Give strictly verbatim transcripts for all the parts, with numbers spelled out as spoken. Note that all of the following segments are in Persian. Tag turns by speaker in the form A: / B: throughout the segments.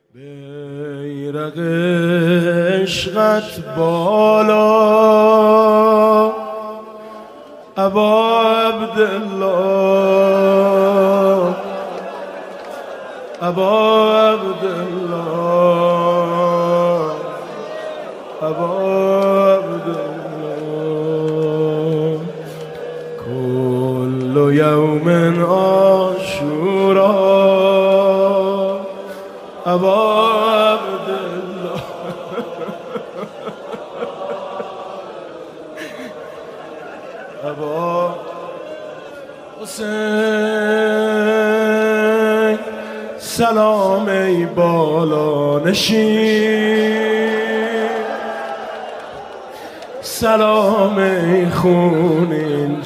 A: بیرق عشقت بالا ابا عبدالله، ابا عبدالله، ابا عبدالله. كل يوم عاشورا ابا عبدالله، ابا حسین. سلام ای بالا نشین، سلام ای خونین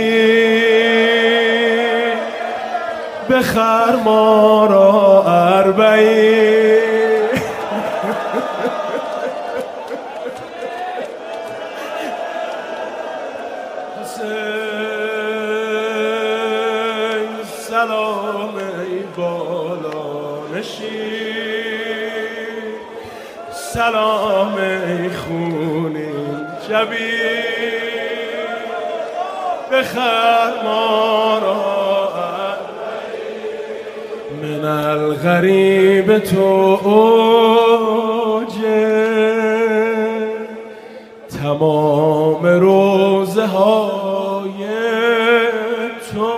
A: جبین، بخر ما را اربعین. حسین سلام ای بالا نشین، سلام ای خونین جبین، بخر ما را من الغریب تو اوجه تمام روزه های تو.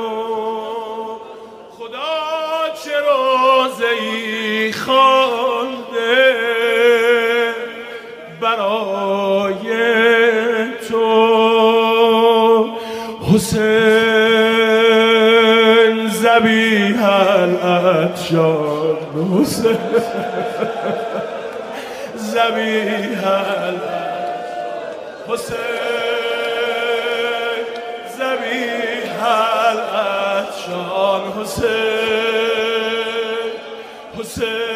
A: خدا چه روزه ای خوانده برای تو حسین ذبیح العطشان، حسین ذبیح حسین ذبیح العطشان، حسین حسین